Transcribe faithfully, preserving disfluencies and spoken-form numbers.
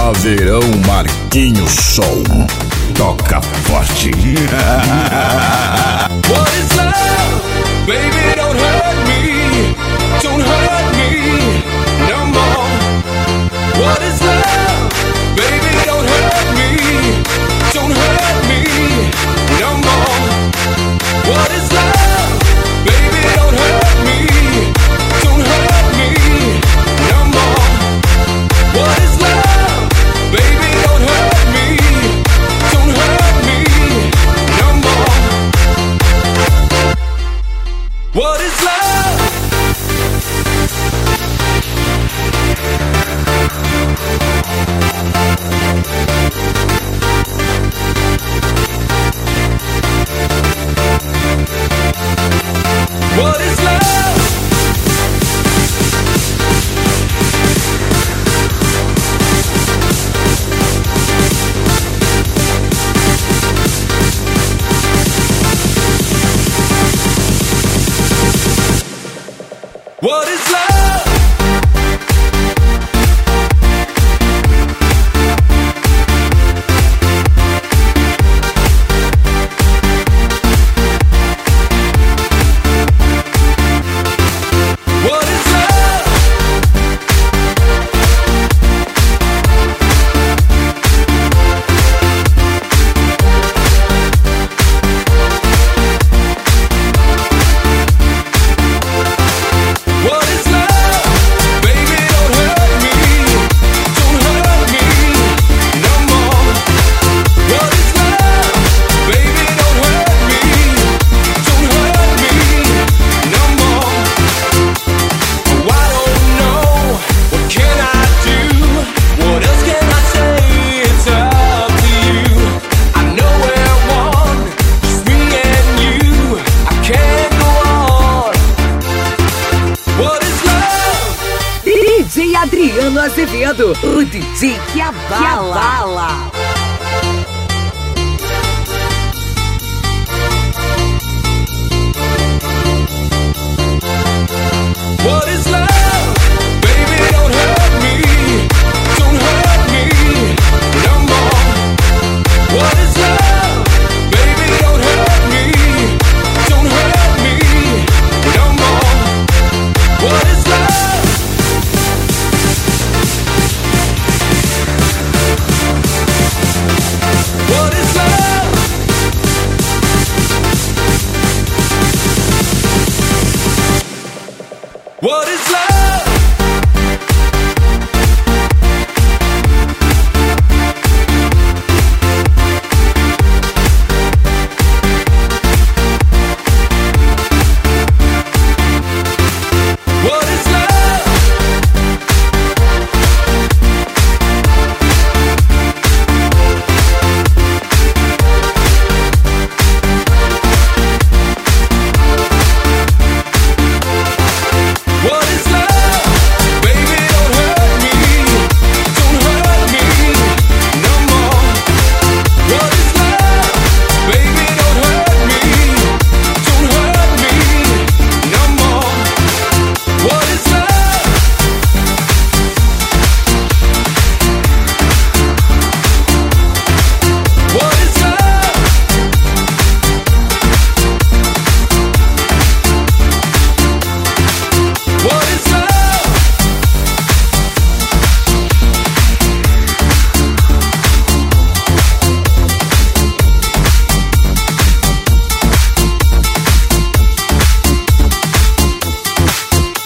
Só verão Marquinhos Som. Toca forte. What is love? Baby, don't hurt me. Don't hurt me no more. What is love? Baby, don't hurt me. Don't hurt me no more. What is love? Baby, don't hurt me. Don't hurt me no more. What is love? Baby, don't hurt me. Don't hurt me no more. What is love? What is love? What is love? What is love? What is love? Baby, don't hurt me. Don't hurt me no more. What is love? Baby, don't hurt me. Don't hurt me no more. Oh, I don't know. What can I do? What else can I say? It's up to you. I know we're one, just me and you. I can't go on. What is love? D J Adriano Azevedo, o D J que abala. What is love? Baby, don't hurt me. Don't hurt me no more. What is love? Baby, don't hurt me. Don't hurt me no more. What is love? What is love? What is love?